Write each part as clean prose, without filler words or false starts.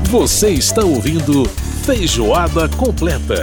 Você está ouvindo Feijoada Completa.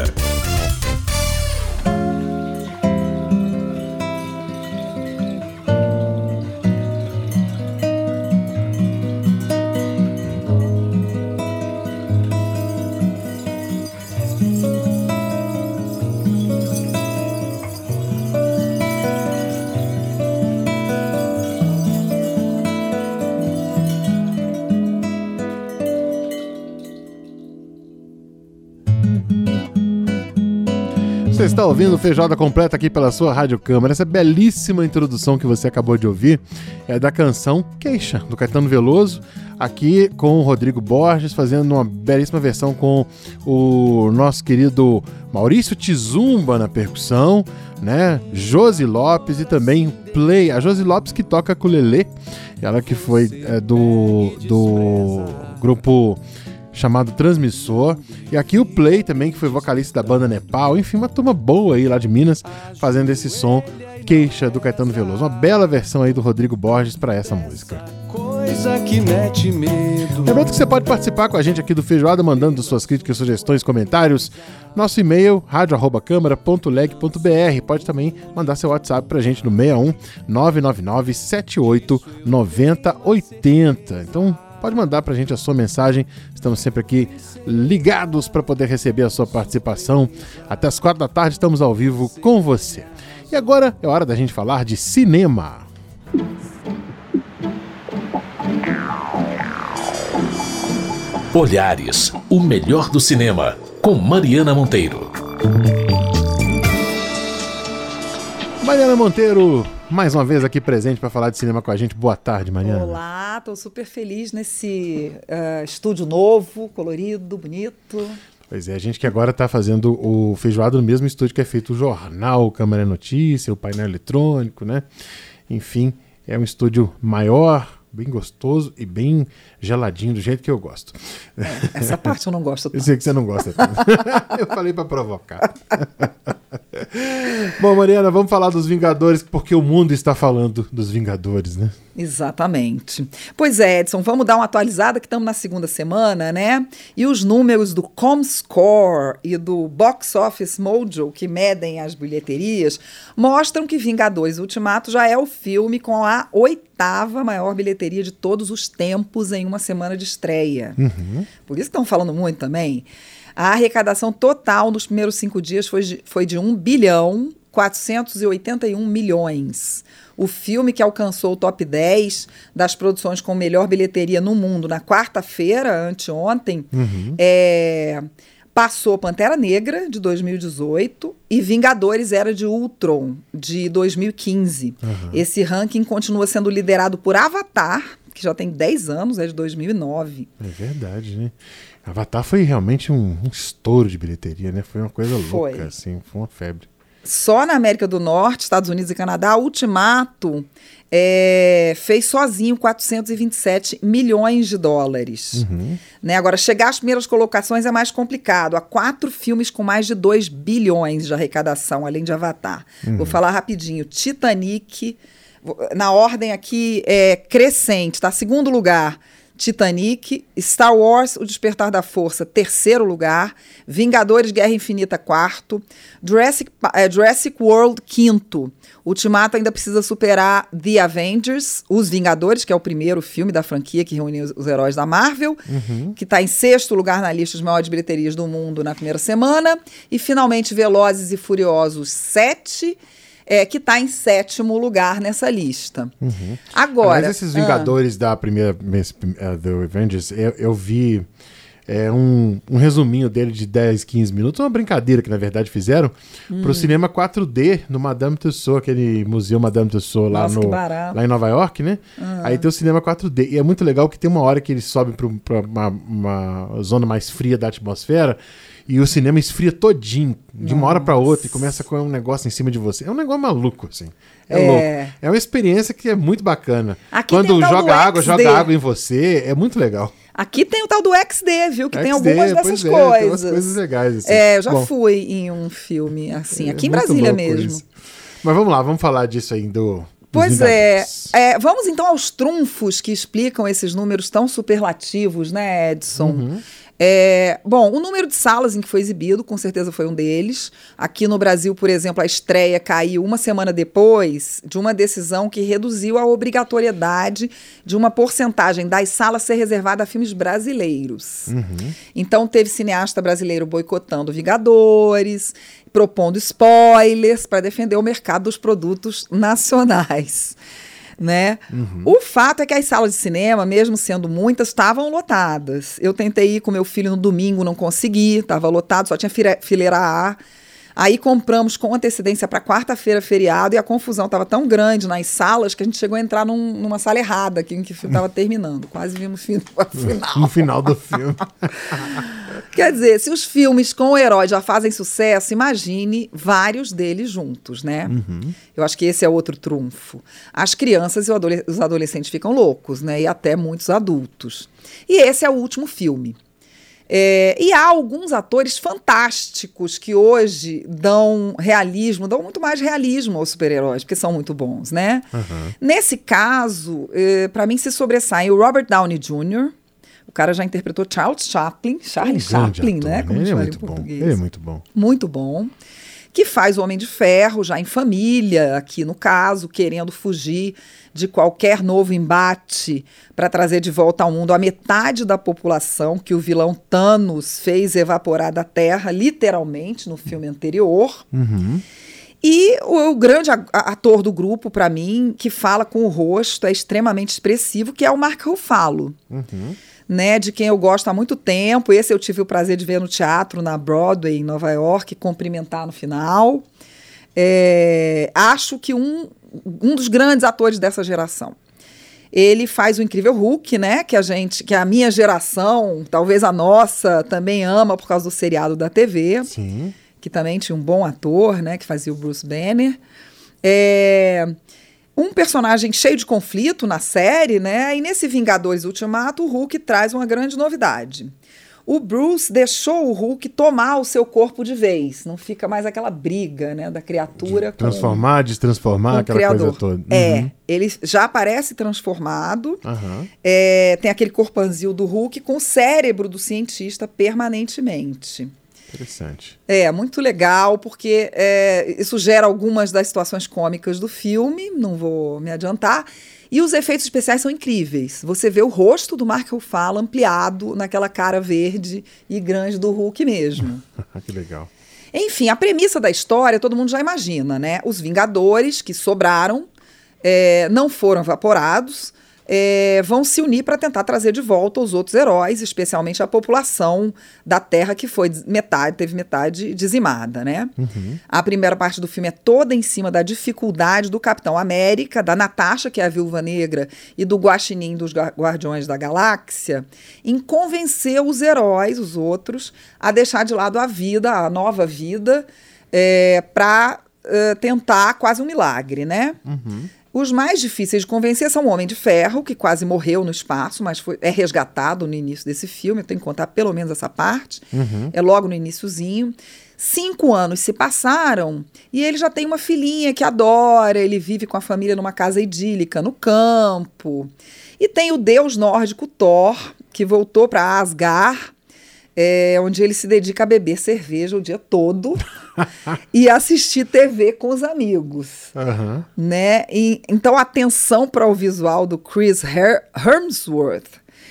Você está ouvindo Feijoada Completa aqui pela sua Rádio Câmara. Essa belíssima introdução que você acabou de ouvir é da canção Queixa, do Caetano Veloso, aqui com o Rodrigo Borges, fazendo uma belíssima versão com o nosso querido Maurício Tizumba na percussão, né? Josi Lopes e também Play. A Josi Lopes que toca ukulele, ela que foi do grupo chamado Transmissor, e aqui o Play também, que foi vocalista da banda Nepal, enfim, uma turma boa aí lá de Minas, fazendo esse som Queixa do Caetano Veloso, uma bela versão aí do Rodrigo Borges para essa música. Coisa que mete medo. Lembrando que você pode participar com a gente aqui do Feijoada, mandando suas críticas, sugestões, comentários. Nosso e-mail, radio@câmara.leg.br. Pode também mandar seu WhatsApp pra gente no 61 999 78 90 80. Então, pode mandar pra gente a sua mensagem. Estamos sempre aqui ligados para poder receber a sua participação. Até as 4 da tarde estamos ao vivo com você. E agora é hora da gente falar de cinema. Olhares, o melhor do cinema, com Mariana Monteiro. Mariana Monteiro, mais uma vez aqui presente para falar de cinema com a gente. Boa tarde, Mariana. Olá, estou super feliz nesse estúdio novo, colorido, bonito. Pois é, a gente que agora está fazendo o Feijoada no mesmo estúdio que é feito o jornal, Câmara Notícia, o painel eletrônico, né? Enfim, é um estúdio maior, bem gostoso e bem geladinho, do jeito que eu gosto. Essa parte eu não gosto tanto. Eu sei que você não gosta tanto. Eu falei para provocar. Bom, Mariana, vamos falar dos Vingadores, porque o mundo está falando dos Vingadores, né? Exatamente. Pois é, Edson, vamos dar uma atualizada que estamos na segunda semana, né? E os números do Comscore e do Box Office Mojo, que medem as bilheterias, mostram que Vingadores Ultimato já é o filme com a 8ª maior bilheteria de todos os tempos em uma semana de estreia. Uhum. Por isso que estão falando muito também. A arrecadação total nos primeiros 5 dias foi de 1 bilhão 481 milhões. O filme que alcançou o top 10 das produções com melhor bilheteria no mundo na quarta-feira, anteontem, passou Pantera Negra, de 2018, e Vingadores Era de Ultron, de 2015. Uhum. Esse ranking continua sendo liderado por Avatar, que já tem 10 anos, é de 2009. É verdade, né? Avatar foi realmente um estouro de bilheteria, né? Foi uma coisa louca, assim, foi uma febre. Só na América do Norte, Estados Unidos e Canadá, Ultimato fez sozinho 427 milhões de dólares. Uhum. Né? Agora, chegar às primeiras colocações é mais complicado. Há 4 filmes com mais de 2 bilhões de arrecadação, além de Avatar. Uhum. Vou falar rapidinho. Titanic, na ordem aqui crescente, tá? Segundo lugar, Titanic, Star Wars, O Despertar da Força, 3º lugar, Vingadores Guerra Infinita, 4º, Jurassic World, 5º. Ultimato ainda precisa superar The Avengers, Os Vingadores, que é o primeiro filme da franquia que reúne os heróis da Marvel, que está em 6º lugar na lista dos maiores bilheterias do mundo na primeira semana, e finalmente Velozes e Furiosos 7, que está em 7º lugar nessa lista. Uhum. Agora, mas esses Vingadores da primeira The Avengers, eu vi um resuminho dele de 10, 15 minutos, uma brincadeira que na verdade fizeram para o cinema 4D no Madame Tussauds, aquele museu Madame Tussauds lá em Nova York, né? Aí tem o cinema 4D, e é muito legal que tem uma hora que eles sobem para uma zona mais fria da atmosfera, e o cinema esfria todinho, de uma hora para outra, e começa com um negócio em cima de você. É um negócio maluco, assim. Louco. É uma experiência que é muito bacana. Aqui quando joga água em você, é muito legal. Aqui tem o tal do XD, viu? Que tem algumas dessas coisas. Tem umas coisas legais, assim. Eu já fui em um filme assim, aqui em Brasília mesmo. Isso. Mas vamos lá, vamos falar disso aí, Pois vamos então aos trunfos que explicam esses números tão superlativos, né, Edson? Bom, o número de salas em que foi exibido, com certeza foi um deles. Aqui no Brasil, por exemplo, a estreia caiu uma semana depois de uma decisão que reduziu a obrigatoriedade de uma porcentagem das salas ser reservada a filmes brasileiros. Então, teve cineasta brasileiro boicotando Vingadores, propondo spoilers para defender o mercado dos produtos nacionais. Né? O fato é que as salas de cinema, mesmo sendo muitas, estavam lotadas. Eu tentei ir com meu filho no domingo, não consegui, estava lotado, só tinha fileira A. Aí compramos com antecedência para quarta-feira, feriado, e a confusão estava tão grande nas salas que a gente chegou a entrar numa sala errada, que o filme estava terminando. Quase vimos o final. No final do filme. Quer dizer, se os filmes com o herói já fazem sucesso, imagine vários deles juntos, né? Eu acho que esse é outro trunfo. As crianças e os adolescentes ficam loucos, né? E até muitos adultos. E esse é o último filme. E há alguns atores fantásticos que hoje dão muito mais realismo aos super-heróis, porque são muito bons, né? Nesse caso, para mim se sobressai o Robert Downey Jr., o cara já interpretou Charlie Chaplin, né? Como ele é chama muito em bom. português. Ele é muito bom. Muito bom. Que faz o Homem de Ferro, já em família, aqui no caso, querendo fugir de qualquer novo embate para trazer de volta ao mundo a metade da população que o vilão Thanos fez evaporar da Terra, literalmente, no filme anterior. E o grande ator do grupo, para mim, que fala com o rosto, é extremamente expressivo, que é o Mark Ruffalo. Né, de quem eu gosto há muito tempo. Esse eu tive o prazer de ver no teatro, na Broadway, em Nova York, cumprimentar no final. Acho que um dos grandes atores dessa geração. Ele faz o Incrível Hulk, né, que a minha geração, talvez a nossa, também ama por causa do seriado da TV. Sim. Que também tinha um bom ator, né, que fazia o Bruce Banner. Um personagem cheio de conflito na série, né? E nesse Vingadores Ultimato, o Hulk traz uma grande novidade. O Bruce deixou o Hulk tomar o seu corpo de vez. Não fica mais aquela briga, né, da criatura transformar, destransformar, aquela criador. coisa toda. Ele já aparece transformado. Tem aquele corpanzil do Hulk com o cérebro do cientista permanentemente. Interessante. Muito legal, porque isso gera algumas das situações cômicas do filme, não vou me adiantar, e os efeitos especiais são incríveis. Você vê o rosto do Mark Ruffalo ampliado naquela cara verde e grande do Hulk mesmo. Que legal. Enfim, a premissa da história todo mundo já imagina, né? Os Vingadores que sobraram, não foram evaporados, vão se unir para tentar trazer de volta os outros heróis, especialmente a população da Terra, que teve metade dizimada, né? A primeira parte do filme é toda em cima da dificuldade do Capitão América, da Natasha, que é a Viúva Negra, e do Guaxinim dos Guardiões da Galáxia, em convencer os heróis, os outros, a deixar de lado a nova vida, para tentar quase um milagre, né? Os mais difíceis de convencer são o Homem de Ferro, que quase morreu no espaço, mas é resgatado no início desse filme. Eu tenho que contar pelo menos essa parte. É logo no iniciozinho. 5 anos se passaram e ele já tem uma filhinha que adora. Ele vive com a família numa casa idílica, no campo. E tem o deus nórdico Thor, que voltou para Asgard, onde ele se dedica a beber cerveja o dia todo e assistir TV com os amigos. Né? Então, atenção para o visual do Chris Hemsworth.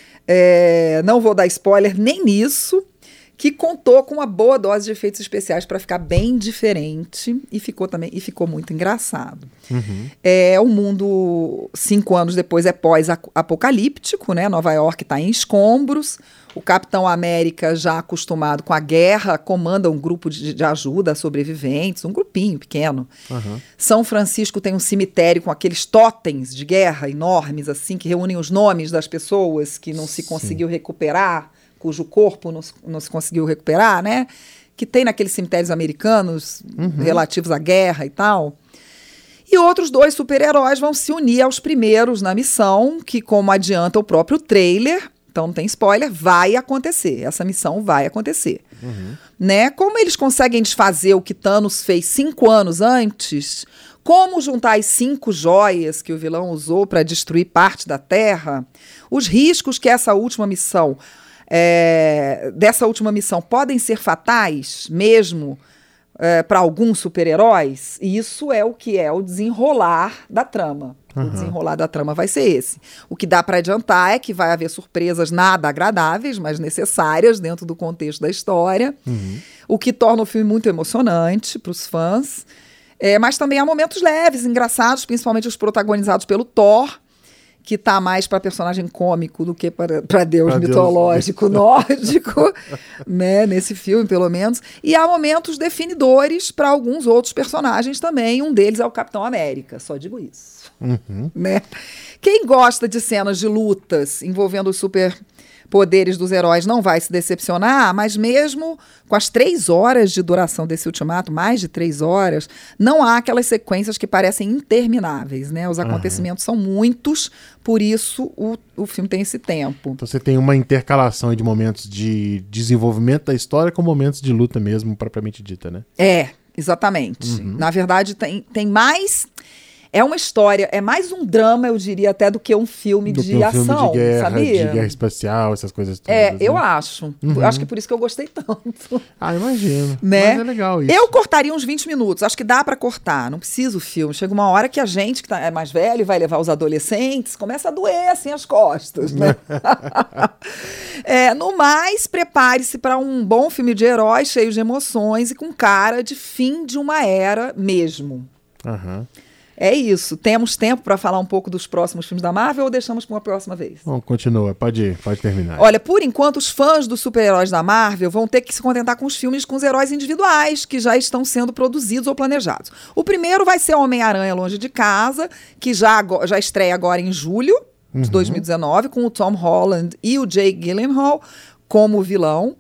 Não vou dar spoiler nem nisso, que contou com uma boa dose de efeitos especiais para ficar bem diferente e ficou muito engraçado. O mundo, 5 anos depois, é pós-apocalíptico, né? Nova York está em escombros. O Capitão América, já acostumado com a guerra, comanda um grupo de ajuda a sobreviventes, um grupinho pequeno. São Francisco tem um cemitério com aqueles totens de guerra enormes, assim, que reúnem os nomes das pessoas que não se conseguiu recuperar, cujo corpo não se conseguiu recuperar, né? Que tem naqueles cemitérios americanos relativos à guerra e tal. E outros 2 super-heróis vão se unir aos primeiros na missão, que, como adianta o próprio trailer, então não tem spoiler, vai acontecer. Essa missão vai acontecer. Né? Como eles conseguem desfazer o que Thanos fez 5 anos antes, como juntar as 5 joias que o vilão usou para destruir parte da Terra, os riscos que dessa última missão podem ser fatais, mesmo para alguns super-heróis, e isso é o que é o desenrolar da trama. O desenrolar da trama vai ser esse. O que dá para adiantar é que vai haver surpresas nada agradáveis, mas necessárias dentro do contexto da história, o que torna o filme muito emocionante para os fãs. Mas também há momentos leves, engraçados, principalmente os protagonizados pelo Thor, que tá mais para personagem cômico do que para Deus mitológico nórdico, né, nesse filme, pelo menos. E há momentos definidores para alguns outros personagens também. Um deles é o Capitão América, só digo isso. Né? Quem gosta de cenas de lutas envolvendo os superpoderes dos heróis não vai se decepcionar, mas mesmo com as 3 horas de duração desse Ultimato, mais de 3 horas, não há aquelas sequências que parecem intermináveis, né? Os acontecimentos são muitos, por isso o filme tem esse tempo. Então você tem uma intercalação de momentos de desenvolvimento da história com momentos de luta mesmo, propriamente dita, né? Exatamente. Na verdade, tem mais... É uma história, é mais um drama, eu diria, até do que um filme de ação, filme de guerra, sabia? De guerra espacial, essas coisas todas. Eu né? acho. Eu acho que por isso que eu gostei tanto. Imagino. Né? Mas é legal isso. Eu cortaria uns 20 minutos, acho que dá pra cortar, não precisa o filme. Chega uma hora que a gente, que é mais velho e vai levar os adolescentes, começa a doer, assim, as costas, né? No mais, prepare-se para um bom filme de herói, cheio de emoções e com cara de fim de uma era mesmo. É isso. Temos tempo para falar um pouco dos próximos filmes da Marvel ou deixamos para uma próxima vez? Bom, continua. Pode terminar. Olha, por enquanto, os fãs dos super-heróis da Marvel vão ter que se contentar com os filmes com os heróis individuais que já estão sendo produzidos ou planejados. O primeiro vai ser Homem-Aranha Longe de Casa, que já estreia agora em julho de 2019, com o Tom Holland e o Jake Gyllenhaal como vilão.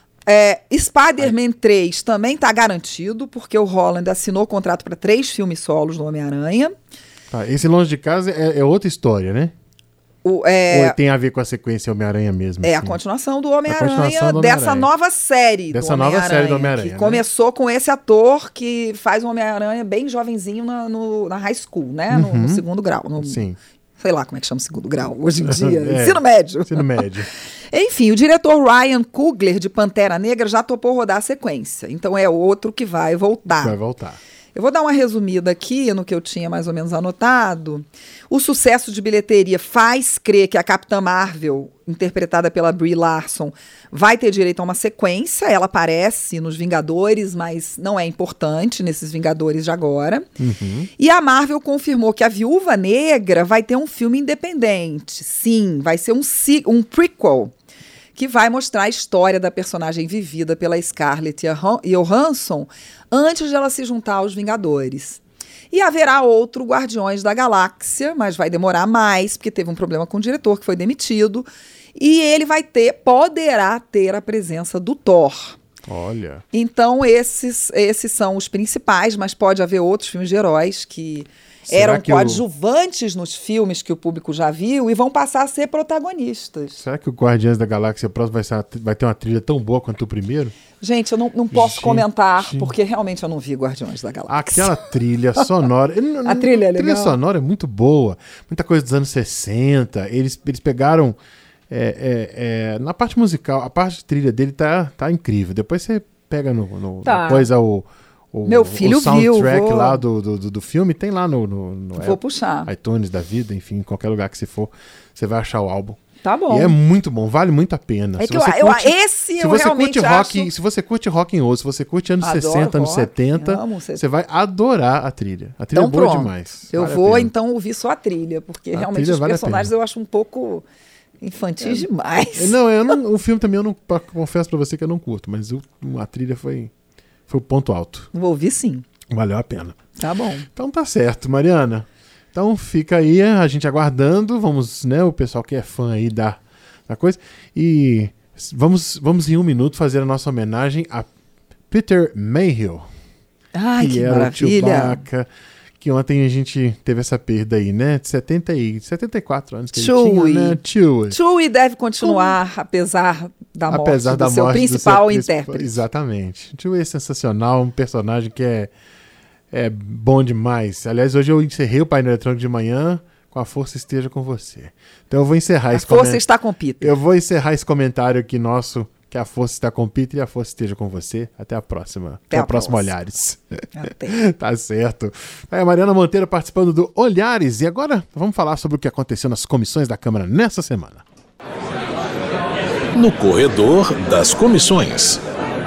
Spider-Man 3 também está garantido, porque o Holland assinou contrato para 3 filmes solos do Homem-Aranha. Esse Longe de Casa é outra história, né? Ou tem a ver com a sequência Homem-Aranha mesmo? A continuação do Homem-Aranha, dessa nova série do Homem-Aranha. Que começou com esse ator que faz o Homem-Aranha bem jovenzinho na high school, né? No segundo grau. Sim. Sei lá como é que chama segundo grau hoje em dia. Ensino médio. Ensino médio. Enfim, o diretor Ryan Coogler, de Pantera Negra, já topou rodar a sequência. Então é outro que vai voltar. Eu vou dar uma resumida aqui no que eu tinha mais ou menos anotado. O sucesso de bilheteria faz crer que a Capitã Marvel, interpretada pela Brie Larson, vai ter direito a uma sequência. Ela aparece nos Vingadores, mas não é importante nesses Vingadores de agora. E a Marvel confirmou que a Viúva Negra vai ter um filme independente. Sim, vai ser um prequel que vai mostrar a história da personagem vivida pela Scarlett Johansson antes de ela se juntar aos Vingadores. E haverá outro Guardiões da Galáxia, mas vai demorar mais, porque teve um problema com o diretor, que foi demitido. E ele poderá ter a presença do Thor. Olha. Então, esses são os principais, mas pode haver outros filmes de heróis que eram coadjuvantes nos filmes que o público já viu e vão passar a ser protagonistas. Será que o Guardiões da Galáxia próximo vai ter uma trilha tão boa quanto o primeiro? Gente, eu não posso comentar, porque realmente eu não vi Guardiões da Galáxia. Aquela trilha sonora... A trilha é legal. A trilha sonora é muito boa. Muita coisa dos anos 60. Eles pegaram... na parte musical, a parte de trilha dele tá incrível. Depois você pega depois meu filho o soundtrack viu, lá do filme, tem lá no vou puxar. iTunes da vida, enfim, em qualquer lugar que você for, você vai achar o álbum. Tá bom. E é muito bom, vale muito a pena. Se você curte rock and roll, se você curte anos 60, anos 70, você vai adorar a trilha. A trilha é boa demais. Eu vou então ouvir só a trilha, porque realmente os personagens eu acho um pouco infantis demais. O filme também confesso pra você que eu não curto, mas a trilha foi o ponto alto. Vou ouvir sim. Valeu a pena. Tá bom. Então tá certo, Mariana. Então fica aí a gente aguardando. Vamos, né, o pessoal que é fã aí da coisa. E vamos em 1 minuto fazer a nossa homenagem a Peter Mayhew. Ai, que era maravilha. O Chewbacca, que ontem a gente teve essa perda aí, né? De 74 anos que ele tinha, né? Chewie deve continuar, apesar da morte do seu principal intérprete. Exatamente. Chewie é sensacional, um personagem que é É bom demais. Aliás, hoje eu encerrei o painel eletrônico de manhã com a força esteja com você. Então eu vou encerrar esse comentário. A força está com Peter. Eu vou encerrar esse comentário aqui nosso, que a força está com Peter e a força esteja com você. Até a próxima. Até a próxima Olhares. Até. Tá certo. Aí a Mariana Monteiro participando do Olhares. E agora vamos falar sobre o que aconteceu nas comissões da Câmara nessa semana. No corredor das comissões.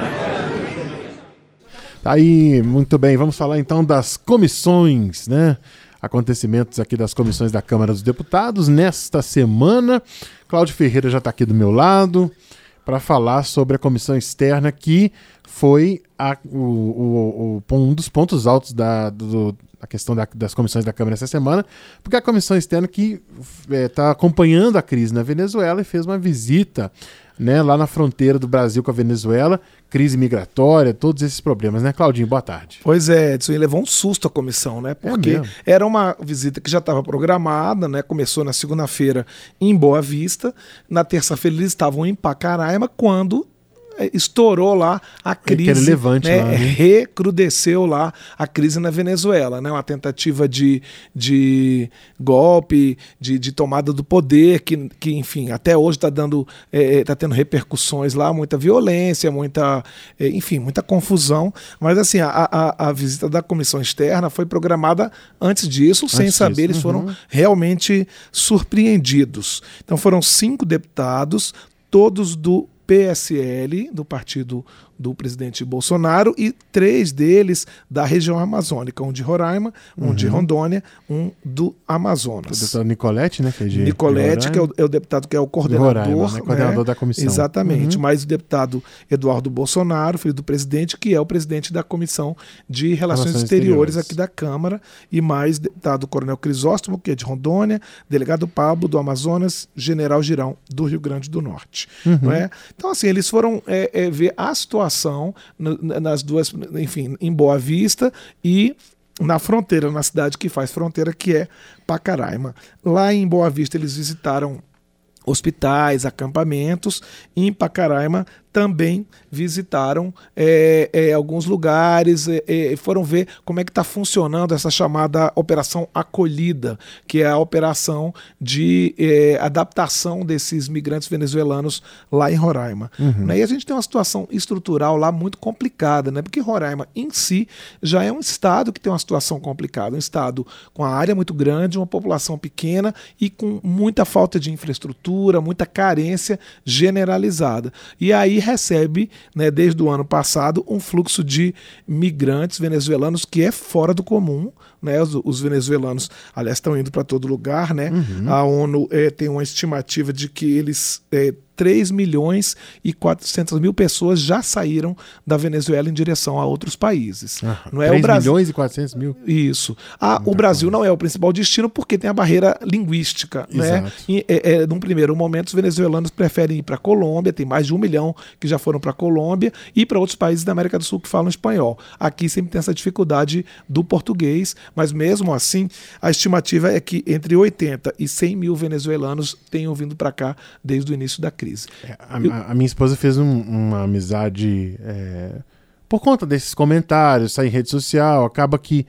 Aí, muito bem. Vamos falar então das comissões, né? Acontecimentos aqui das comissões da Câmara dos Deputados nesta semana. Cláudio Ferreira já está aqui do meu lado para falar sobre a comissão externa, que foi um dos pontos altos da questão das comissões da Câmara essa semana, porque a comissão externa que está acompanhando a crise na Venezuela e fez uma visita, né, lá na fronteira do Brasil com a Venezuela, crise migratória, todos esses problemas, né, Claudinho? Boa tarde. Pois é, Edson, e levou um susto a comissão, né? Porque era uma visita que já estava programada, né? Começou na segunda-feira em Boa Vista, na terça-feira eles estavam em Pacaraima, quando estourou lá a crise, levante, né? lá, né? Recrudesceu lá a crise na Venezuela, né? Uma tentativa de golpe, de tomada do poder, que enfim, até hoje está tendo repercussões lá, muita violência, muita confusão, mas assim, a visita da comissão externa foi programada antes disso, sem saber, eles foram realmente surpreendidos. Então foram 5 deputados, todos do PSL, do partido do presidente Bolsonaro, e 3 deles da região amazônica, um de Roraima, um de Rondônia, um do Amazonas. O deputado Nicolete, né? Nicolete, que é o deputado que é o coordenador. Roraima, né? Coordenador da comissão. Exatamente. Mas o deputado Eduardo Bolsonaro, filho do presidente, que é o presidente da Comissão de Relações Exteriores aqui da Câmara, e mais deputado Coronel Crisóstomo, que é de Rondônia, delegado Pablo do Amazonas, general Girão do Rio Grande do Norte. Não é? Então, assim, eles foram ver a situação nas duas, enfim, em Boa Vista e na fronteira, na cidade que faz fronteira, que é Pacaraima. Lá em Boa Vista eles visitaram hospitais, acampamentos, e em Pacaraima também visitaram alguns lugares, foram ver como é que está funcionando essa chamada Operação Acolhida, que é a operação de adaptação desses migrantes venezuelanos lá em Roraima. Né? E a gente tem uma situação estrutural lá muito complicada, né? Porque Roraima em si já é um estado que tem uma situação complicada, um estado com a área muito grande, uma população pequena e com muita falta de infraestrutura, muita carência generalizada. E aí recebe, né, desde o ano passado, um fluxo de migrantes venezuelanos que é fora do comum. Né? Os venezuelanos, aliás, estão indo para todo lugar. Né? A ONU tem uma estimativa de que eles 3.400.000 pessoas já saíram da Venezuela em direção a outros país. Não é 3.400.000? Isso. O Brasil não é o principal destino porque tem a barreira linguística. Né? E, num primeiro momento, os venezuelanos preferem ir para a Colômbia, tem mais de 1 milhão que já foram para a Colômbia, e para outros países da América do Sul que falam espanhol. Aqui sempre tem essa dificuldade do português, mas mesmo assim, a estimativa é que entre 80 e 100 mil venezuelanos tenham vindo para cá desde o início da crise. A minha esposa fez uma amizade por conta desses comentários, sai em rede social, acaba que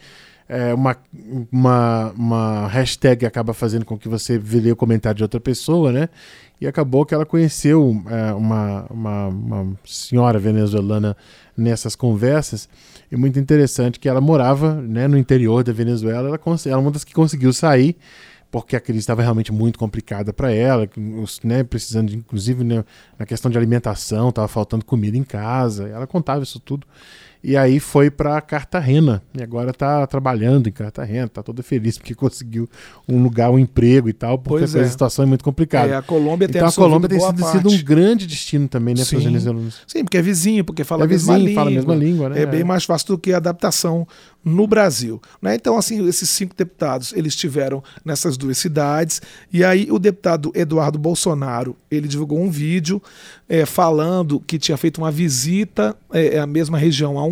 uma hashtag acaba fazendo com que você lê o comentário de outra pessoa, né? E acabou que ela conheceu uma senhora venezuelana nessas conversas, e muito interessante que ela morava, né, no interior da Venezuela, ela é uma das que conseguiu sair, porque a crise estava realmente muito complicada para ela, né, precisando, inclusive, né, na questão de alimentação, estava faltando comida em casa, ela contava isso tudo. E aí foi para Cartagena, e agora está trabalhando em Cartagena, está toda feliz porque conseguiu um lugar, um emprego e tal, porque a situação é muito complicada. A Colômbia tem então a Colômbia tem sido um parte. grande destino também, né, para os venezuelanos. Sim, porque é vizinho, porque fala a mesma língua. Né? É bem mais fácil do que a adaptação no Brasil. Né? Então, assim, esses 5 deputados, eles estiveram nessas 2 cidades, e aí o deputado Eduardo Bolsonaro, ele divulgou um vídeo falando que tinha feito uma visita à mesma região há um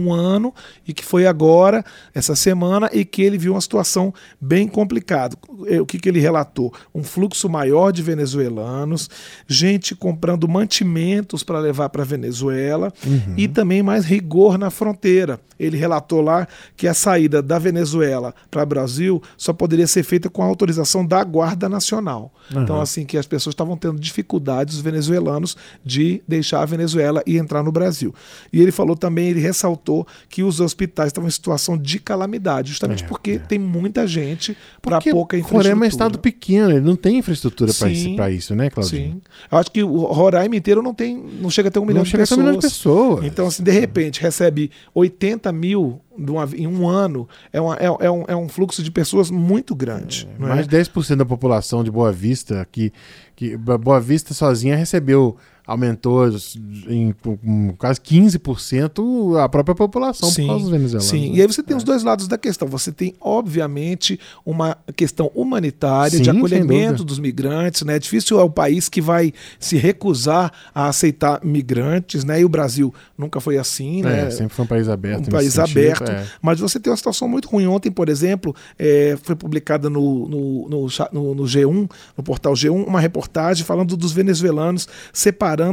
um ano e que foi agora, essa semana, e que ele viu uma situação bem complicada. O que ele relatou? Um fluxo maior de venezuelanos, gente comprando mantimentos para levar para a Venezuela e também mais rigor na fronteira. Ele relatou lá que a saída da Venezuela para o Brasil só poderia ser feita com a autorização da Guarda Nacional. Então, assim, que as pessoas estavam tendo dificuldades, os venezuelanos, de deixar a Venezuela e entrar no Brasil. E ele falou também, ele ressaltou que os hospitais estavam em situação de calamidade, justamente porque tem muita gente para pouca infraestrutura. Roraima é um estado pequeno, ele não tem infraestrutura para isso, né, Claudinho? Sim. Eu acho que o Roraima inteiro não chega a ter 1 milhão de pessoas. Não chega a ter 1 milhão de pessoas. Então, assim, de repente, recebe 80 mil em um ano, é um fluxo de pessoas muito grande. Mais de 10% da população de Boa Vista, que Boa Vista sozinha aumentou em quase 15% a própria população por causa dos venezuelanos. Sim, e aí você tem os dois lados da questão. Você tem, obviamente, uma questão humanitária, de acolhimento dos migrantes, né? É difícil é o país que vai se recusar a aceitar migrantes, né? E o Brasil nunca foi assim, né? Sempre foi um país aberto. Mas você tem uma situação muito ruim. Ontem, por exemplo, foi publicada no G1, no portal G1, uma reportagem falando dos venezuelanos separando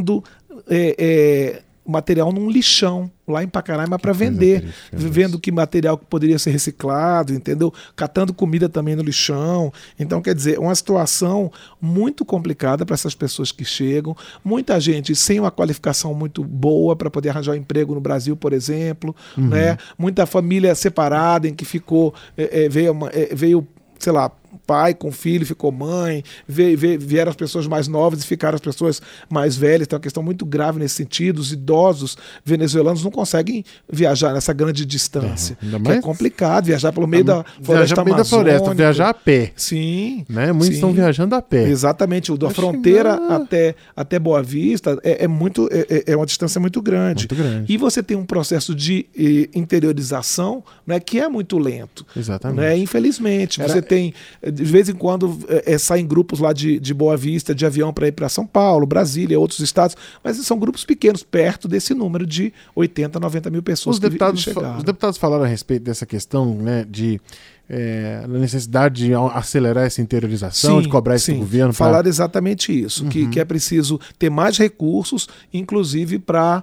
material num lixão lá em Pacaraima para vender, vendo que material que poderia ser reciclado, entendeu? Catando comida também no lixão. Então, quer dizer, uma situação muito complicada para essas pessoas que chegam, muita gente sem uma qualificação muito boa para poder arranjar um emprego no Brasil, por exemplo, né? Muita família separada em que ficou, veio, sei lá, pai com filho, ficou mãe, vieram as pessoas mais novas e ficaram as pessoas mais velhas. Tem uma questão muito grave nesse sentido. Os idosos venezuelanos não conseguem viajar nessa grande distância. É complicado viajar pelo meio da floresta amazônica. Viajar a pé. Sim. Né? Muitos estão viajando a pé. Exatamente. Da fronteira até Boa Vista é uma distância muito grande. E você tem um processo de interiorização, né, que é muito lento. Exatamente. Né? Infelizmente. Você tem... De vez em quando saem grupos lá de Boa Vista, de avião para ir para São Paulo, Brasília, outros estados, mas são grupos pequenos, perto desse número de 80, 90 mil pessoas. Os deputados falaram a respeito dessa questão, né, da necessidade de acelerar essa interiorização, de cobrar isso do governo. Falaram exatamente isso, que é preciso ter mais recursos, inclusive para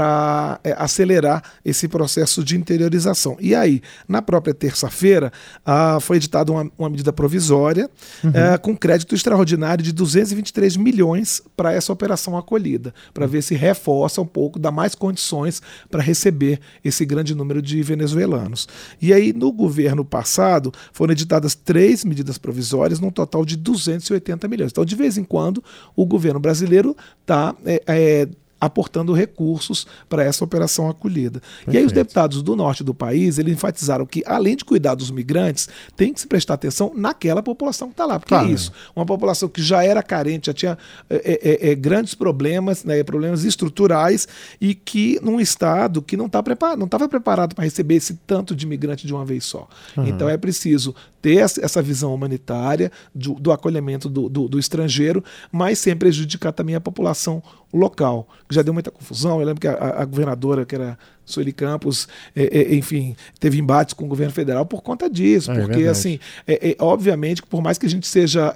acelerar esse processo de interiorização. E aí, na própria terça-feira, foi editada uma medida provisória com crédito extraordinário de 223 milhões para essa operação acolhida, para ver se reforça um pouco, dá mais condições para receber esse grande número de venezuelanos. E aí, no governo passado, foram editadas 3 medidas provisórias, num total de 280 milhões. Então, de vez em quando, o governo brasileiro está aportando recursos para essa operação acolhida. Perfeito. E aí os deputados do norte do país, eles enfatizaram que, além de cuidar dos migrantes, tem que se prestar atenção naquela população que está lá. Porque é isso, uma população que já era carente, já tinha grandes problemas, né, problemas estruturais, e que num estado que não estava preparado para receber esse tanto de imigrante de uma vez só. Então é preciso ter essa visão humanitária do acolhimento do estrangeiro, mas sem prejudicar também a população local, que já deu muita confusão. Eu lembro que a governadora, que era Sueli Campos, enfim, teve embates com o governo federal por conta disso, porque assim, obviamente, por mais que a gente seja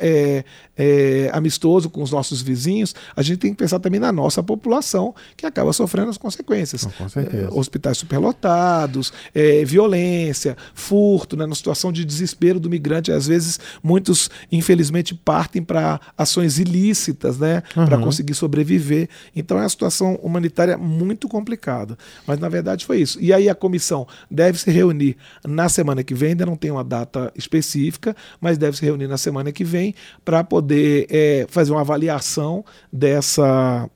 amistoso com os nossos vizinhos, a gente tem que pensar também na nossa população, que acaba sofrendo as consequências. Com certeza. Hospitais superlotados, violência, furto, né, na situação de desespero do migrante. Às vezes, muitos, infelizmente, partem para ações ilícitas, né, para conseguir sobreviver. Então, é uma situação humanitária muito complicada. Mas, na verdade, foi isso. E aí a comissão deve se reunir na semana que vem, ainda não tem uma data específica, mas deve se reunir na semana que vem para poder fazer uma avaliação dessa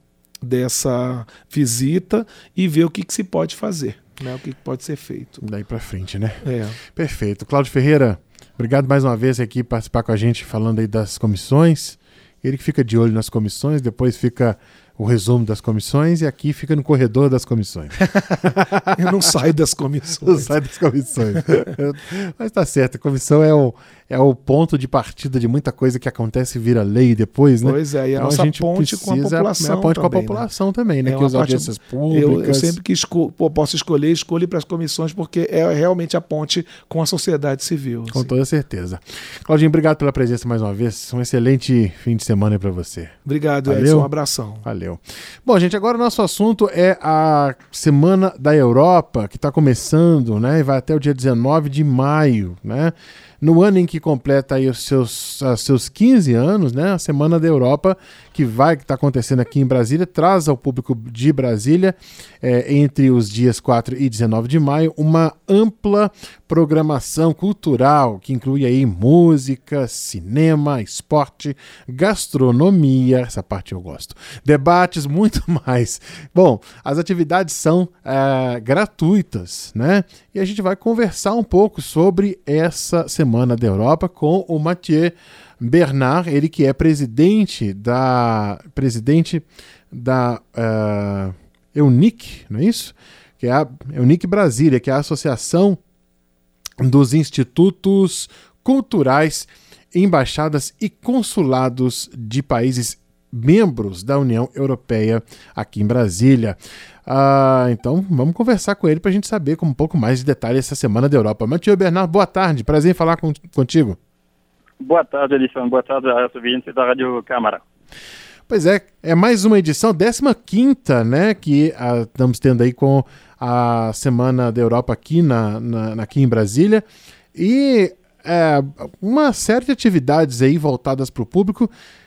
visita e ver o que se pode fazer, né, o que pode ser feito. Daí para frente, né? Perfeito. Cláudio Ferreira, obrigado mais uma vez aqui por participar com a gente, falando aí das comissões. Ele que fica de olho nas comissões, depois fica o resumo das comissões e aqui fica no corredor das comissões. Eu não saio das comissões. Não saio das comissões. Mas tá certo, a comissão é o ponto de partida de muita coisa que acontece e vira lei depois, né? Pois é, e a Então, nossa gente ponte com a população é a ponte com a também, população também, né? É Que uma as parte- audiências públicas... Eu sempre que posso escolho ir para as comissões, porque é realmente a ponte com a sociedade civil. Com assim. toda certeza. Claudinho, obrigado pela presença mais uma vez. Um excelente fim de semana aí pra você. Obrigado, Valeu. Edson. Um abração. Valeu. Bom, gente, agora o nosso assunto é a Semana da Europa, que está começando, né? E vai até o dia 19 de maio, né? No ano em que completa aí os seus 15 anos, né? A Semana da Europa, que está acontecendo aqui em Brasília, traz ao público de Brasília, entre os dias 4 e 19 de maio, uma ampla programação cultural, que inclui aí música, cinema, esporte, gastronomia, essa parte eu gosto, debates, muito mais. Bom, as atividades são gratuitas, né? E a gente vai conversar um pouco sobre essa Semana da Europa com o Mathieu Bernard, ele que é presidente da EUNIC, não é isso? Que é a EUNIC Brasília, que é a Associação dos Institutos Culturais, Embaixadas e Consulados de países membros da União Europeia aqui em Brasília. Então, vamos conversar com ele para a gente saber com um pouco mais de detalhe essa Semana da Europa. Mathieu Bernard, boa tarde, prazer em falar contigo. Boa tarde, Edson. Boa tarde aos ouvintes da Rádio Câmara. Pois é mais uma edição, 15ª, né, que estamos tendo aí com a Semana da Europa aqui, aqui em Brasília. E uma série de atividades aí voltadas para o público.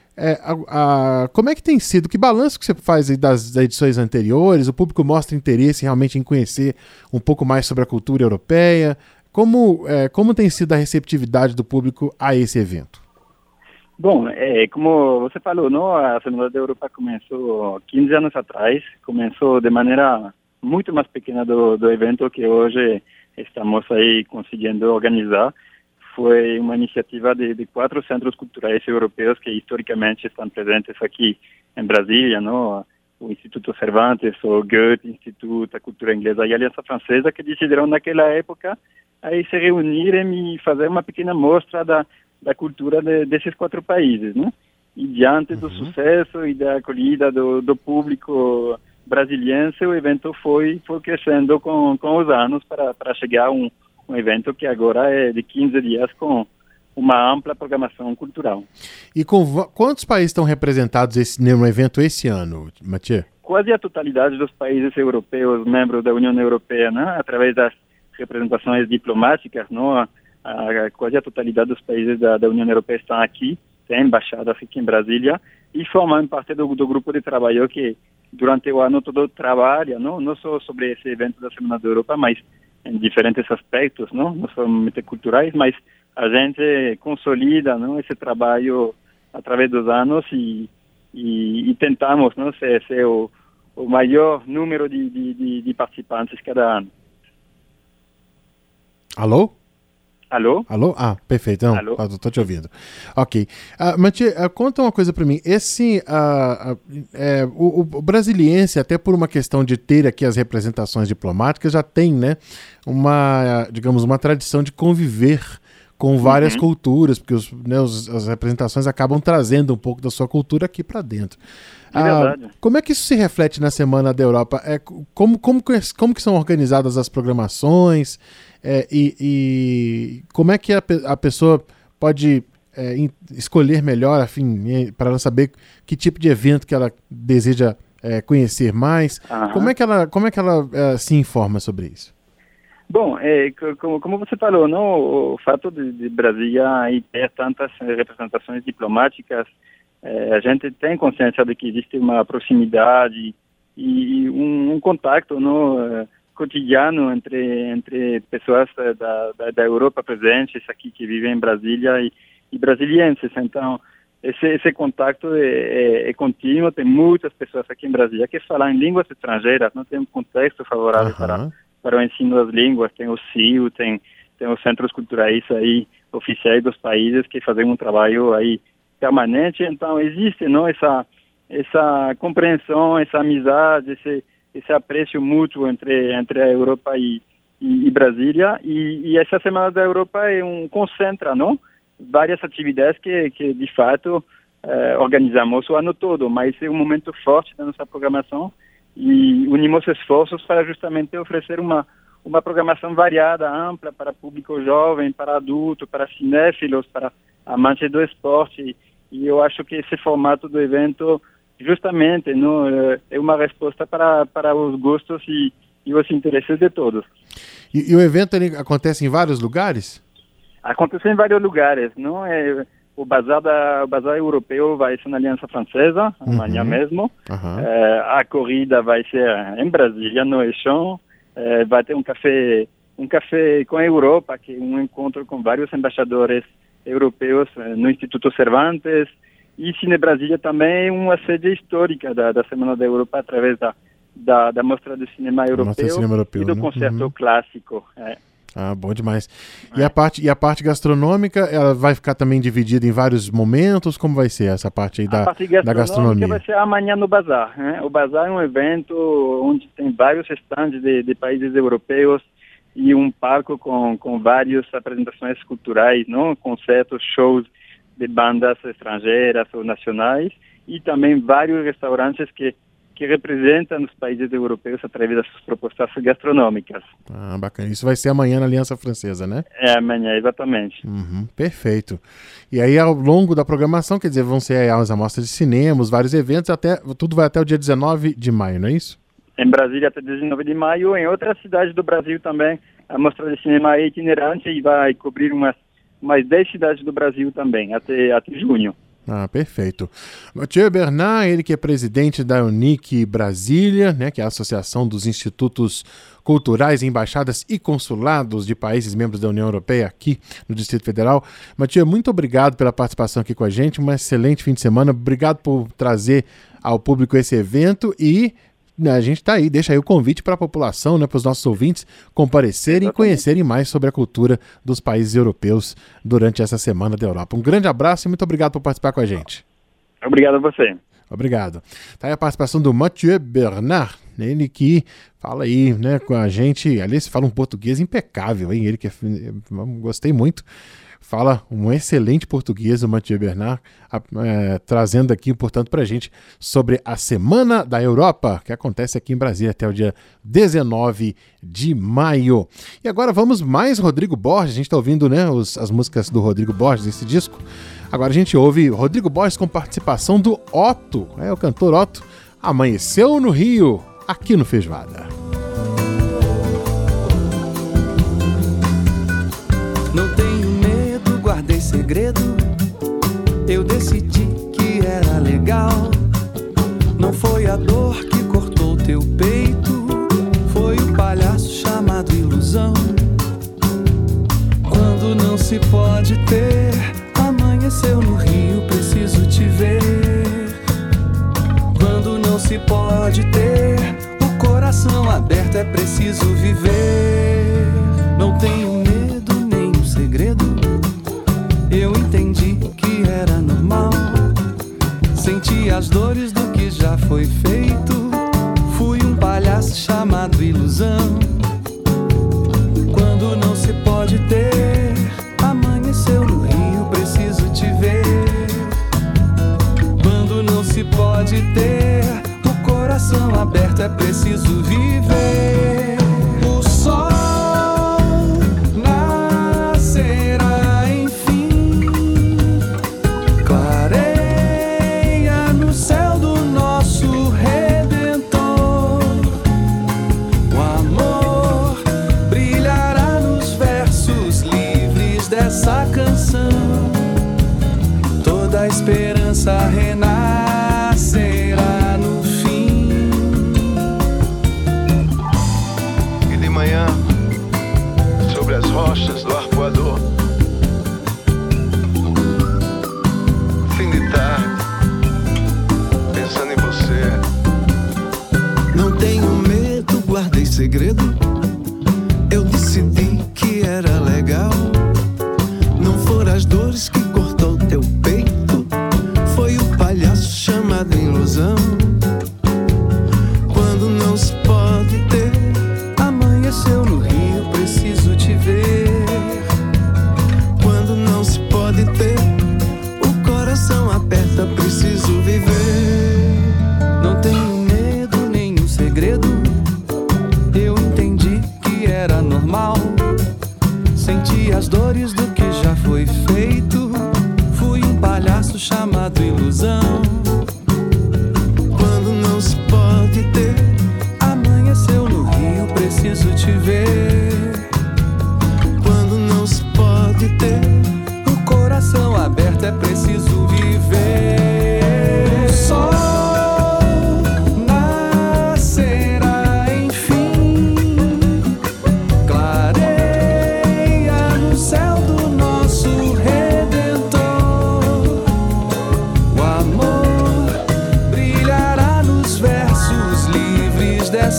Como é que tem sido? Que balanço que você faz aí das edições anteriores? O público mostra interesse realmente em conhecer um pouco mais sobre a cultura europeia? Como tem sido a receptividade do público a esse evento? Bom, como você falou, não? A Semana da Europa começou 15 anos atrás, começou de maneira muito mais pequena do evento que hoje estamos aí conseguindo organizar. Foi uma iniciativa de 4 centros culturais europeus que historicamente estão presentes aqui em Brasília, não? O Instituto Cervantes, o Goethe Instituto, a Cultura Inglesa e a Aliança Francesa, que decidiram naquela época aí se reunirem e fazer uma pequena mostra da cultura desses 4 países, né? E diante do sucesso e da acolhida do público brasiliense, o evento foi crescendo com os anos para chegar a um evento que agora é de 15 dias com uma ampla programação cultural. E quantos países estão representados no evento esse ano, Mathieu? Quase a totalidade dos países europeus, membros da União Europeia, né? Através das representações diplomáticas, não? Quase a totalidade dos países da União Europeia estão aqui, tem embaixadas aqui em Brasília, e formam parte do grupo de trabalho que durante o ano todo trabalha, não só sobre esse evento da Semana da Europa, mas em diferentes aspectos, não somente culturais, mas a gente consolida, não, esse trabalho através dos anos e tentamos, não, ser o maior número de participantes cada ano. Alô? Alô? Alô? Perfeito. Não, Alô? Tô te ouvindo. Ok. Mathieu, conta uma coisa para mim. O brasiliense, até por uma questão de ter aqui as representações diplomáticas, já tem, né, uma tradição de conviver com várias culturas, porque as representações acabam trazendo um pouco da sua cultura aqui para dentro. É verdade. Como é que isso se reflete na Semana da Europa? Como que são organizadas as programações? E como é que a pessoa pode escolher melhor, para ela saber que tipo de evento que ela deseja conhecer mais? Como é que ela se informa sobre isso? Bom, como você falou, não, o fato de Brasília ter tantas representações diplomáticas, a gente tem consciência de que existe uma proximidade e um contato, não, cotidiano entre pessoas da Europa presentes aqui que vivem em Brasília e brasilienses. Então, esse contato é contínuo. Tem muitas pessoas aqui em Brasília que falam em línguas estrangeiras, não tem um contexto favorável para o ensino das línguas. Tem o CIO, tem os centros culturais aí oficiais dos países que fazem um trabalho aí permanente. Então, existe, não, essa compreensão, essa amizade, esse apreço mútuo entre a Europa e Brasília, e essa Semana da Europa concentra, não, várias atividades que de fato, organizamos o ano todo, mas é um momento forte da nossa programação e unimos esforços para justamente oferecer uma programação variada, ampla, para público jovem, para adulto, para cinéfilos, para amantes do esporte. E eu acho que esse formato do evento, justamente, não, é uma resposta para os gostos e os interesses de todos. E o evento ele acontece em vários lugares? Acontece em vários lugares, não? O bazar europeu vai ser na Aliança Francesa, amanhã mesmo. A corrida vai ser em Brasília, no Eixão. Vai ter um café com a Europa, que é um encontro com vários embaixadores europeus no Instituto Cervantes. E Cine Brasília também uma sede histórica da Semana da Europa, através da Mostra do Cinema Europeu e do Concerto Clássico. Bom demais. E a parte gastronômica, ela vai ficar também dividida em vários momentos? Como vai ser essa parte aí da gastronomia? Vai ser amanhã no Bazar. Né? O Bazar é um evento onde tem vários stands de países europeus e um palco com várias apresentações culturais, não? Concertos, shows de bandas estrangeiras ou nacionais, e também vários restaurantes que representam os países europeus através das suas propostas gastronômicas. Bacana. Isso vai ser amanhã na Aliança Francesa, né? Amanhã, exatamente. Perfeito. E aí, ao longo da programação, quer dizer, vão ser as amostras de cinema, os vários eventos, tudo vai até o dia 19 de maio, não é isso? Em Brasília até 19 de maio, em outras cidades do Brasil também, a mostra de cinema é itinerante e vai cobrir mais 10 cidades do Brasil também, até junho. Perfeito. Mathieu Bernard, ele que é presidente da UNIC Brasília, né, que é a Associação dos Institutos Culturais, Embaixadas e Consulados de países membros da União Europeia aqui no Distrito Federal. Mathieu, muito obrigado pela participação aqui com a gente, um excelente fim de semana, obrigado por trazer ao público esse evento e a gente está aí, deixa aí o convite para a população, né, para os nossos ouvintes comparecerem e conhecerem mais sobre a cultura dos países europeus durante essa Semana da Europa. Um grande abraço e muito obrigado por participar com a gente. Obrigado a você. Obrigado. Tá aí a participação do Mathieu Bernard, ele que fala aí, né, com a gente, aliás, fala um português impecável, hein? Ele que gostei muito. Fala um excelente português, o Mathieu Bernard, trazendo aqui, portanto, para a gente sobre a Semana da Europa, que acontece aqui em Brasília até o dia 19 de maio. E agora vamos mais Rodrigo Borges, a gente está ouvindo, né, as músicas do Rodrigo Borges, esse disco. Agora a gente ouve Rodrigo Borges com participação do Otto, o cantor Otto, Amanheceu no Rio, aqui no Feijoada. Não tenho medo, guardei segredo. Eu decidi que era legal. Não foi a dor que cortou teu peito, foi o palhaço chamado ilusão. Quando não se pode ter, amanheceu no Rio, preciso te ver. Quando não se pode ter, o coração aberto, é preciso viver. Não tenho medo, nenhum segredo. Eu entendi que era normal. Senti as dores do que já foi feito. Fui um palhaço chamado ilusão. Quando não se pode ter, amanheceu no Rio, preciso te ver. Quando não se pode ter, o coração aberto, é preciso viver. O sol nascerá enfim, clareia no céu do nosso Redentor. O amor brilhará nos versos livres dessa canção. Toda a esperança renascerá no fim. E de manhã, sobre as rochas do arpoador, fim de tarde, pensando em você. Não tenho medo, guardei segredo. Eu decidi que era legal. Não foram as dores que cortou teu peito, foi o palhaço chamado ilusão. Quando não se pode ter, amanheceu no Rio, preciso te ver. Quando não se pode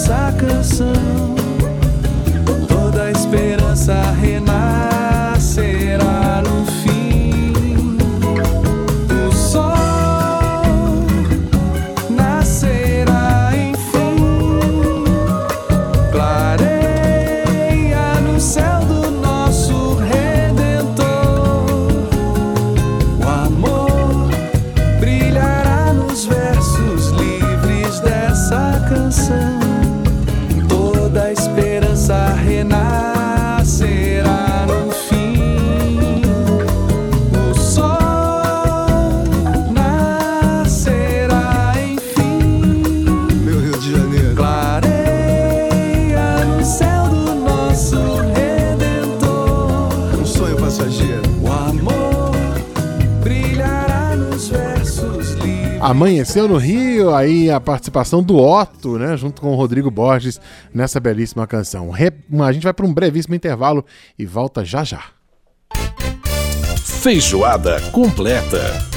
dessa canção, toda esperança renascerá no fim. O sol nascerá enfim, clareia no céu do nosso Redentor. O amor brilhará nos versos livres dessa canção, toda esperança renascerá no fim. O sol nascerá enfim, Meu Rio de Janeiro. clareia no céu do nosso Redentor. Um sonho passageiro. O amor brilhará nos versos livres. Amanheceu no Rio, aí a participação do Otto, né, junto com o Rodrigo Borges, nessa belíssima canção. A gente vai para um brevíssimo intervalo e volta já já. Feijoada completa.